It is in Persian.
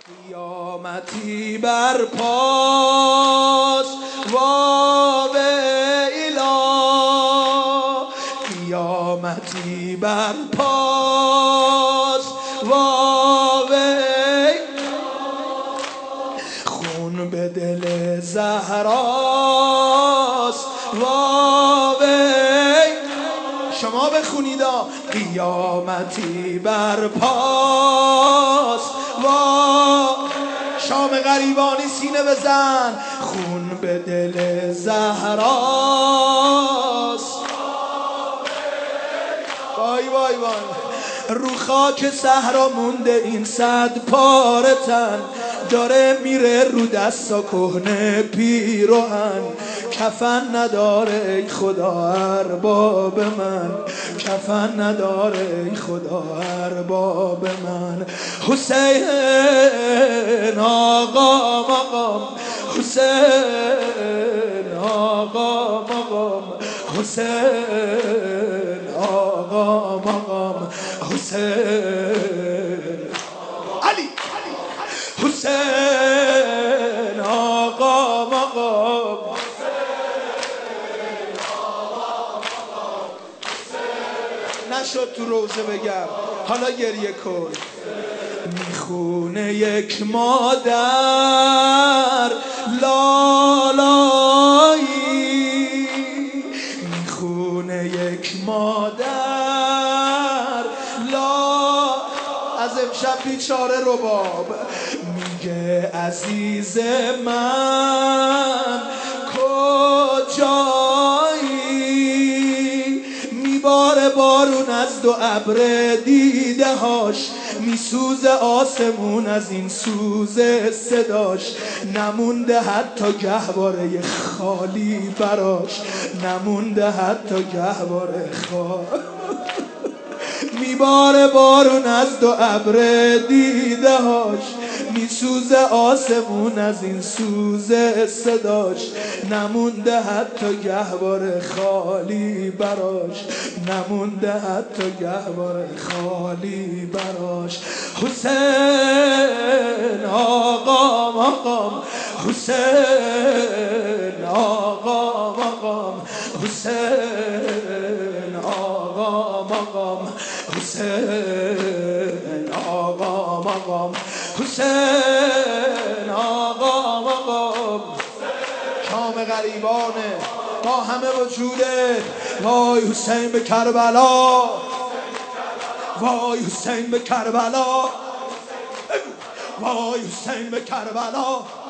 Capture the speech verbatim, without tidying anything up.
قیامتی بر پاست واویلا، قیامتی بر پاست واویلا، خون به دل زهراست واویلا. شما بخونیدا قیامتی بر پاست وا، شام غریبانی سینه بزن، خون به دل زهراست. وای وای وای، رو خاک صحرا مونده این صد پاره تن، داره میره رو دستا کهنه پیراهن، کفن نداره ای خدا ارباب من، کفن نداره ای خدا ارباب من. حسین آقا مقام، حسین آقا مقام، حسین آقا مقام، حسین علی، حسین آقا مقام، نشد تو روزه بگم حالا گریه کن. میخونه یک مادر لالایی، میخونه یک مادر لا، از امشب بیچاره رباب میگه عزیز من کجایی، میباره بارون از دو ابر دیده هاش، میسوزه آسمون از این سوز صداش، نمونده حتی گهواره خالی براش، نمونده حتی گهواره خالی. میباره بارون از دو ابر دیده هاش، میسوزه آسمون از این سوز صداش، نمونده حتی گهواره خالی براش، نمونده حتی گهواره خالی براش. حسین آقا مقام، حسین آقا مقام، حسین آقا مقام، حسین آقا مقام، حسین آقا مقام. شام غریبانه با همه وجوده. وای حسین به کربلا، وای حسین به کربلا، وای حسین به کربلا.